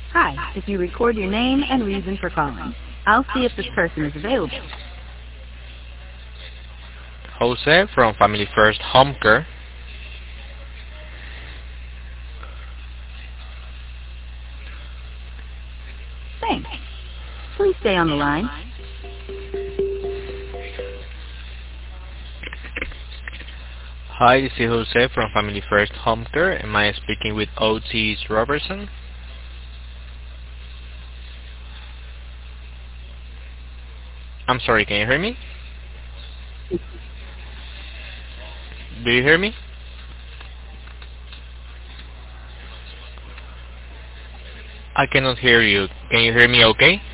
Hi, if you record your name and reason for calling, I'll see if this person is available. Jose from Family First Home Care. Thanks. Please stay on the line. Hi, this is Jose from Family First Home Care. Am I speaking with Otis Robertson? I'm sorry, can you hear me? Do you hear me? I cannot hear you. Can you hear me okay?